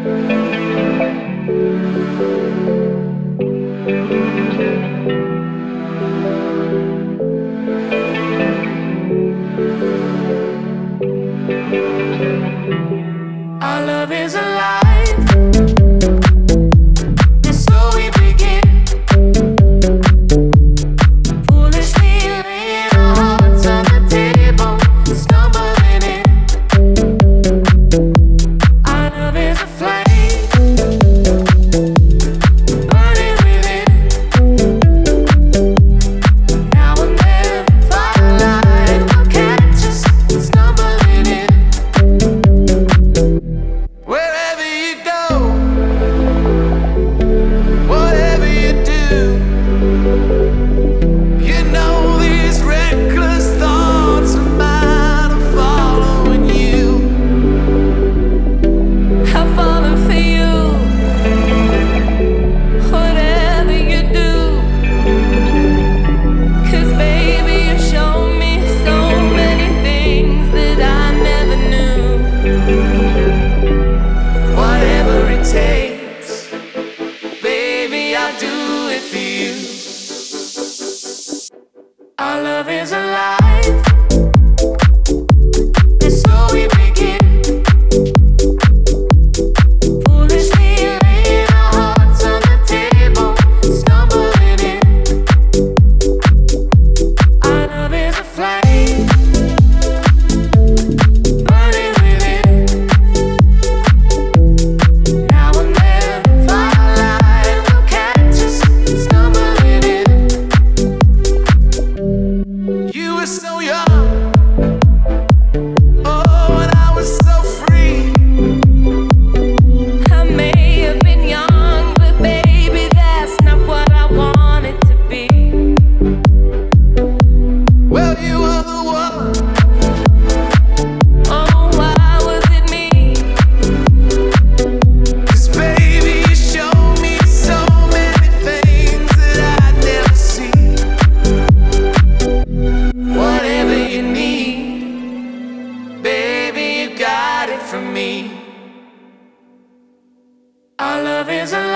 Our love is alive, and so we begin. Foolishly laying our hearts on the table, stumbling in. Our love is a flame, burning within. Now and then, firelight will catch us stumbling in. Wherever you go, whatever you do, you know these reckless thoughts of mine are following you. I'm falling for you, whatever you do. 'Cause baby, you show me so many things that I never knew. Whatever it takes, baby, I'll do it for you. Our love is alive, and so we begin. Foolishly laying our hearts on the table, stumbling in. Our love is a flame, burning within. Now and then, firelight will catch us stumbling in. You were so young, oh, and I was so free. I may have been young, but baby, that's not what I wanted to be. Well, you were the one. Oh, why was it me? 'Cause baby, you showed me so many things that I'd never see. Whatever you need, baby, you got it from me. Our love is alive.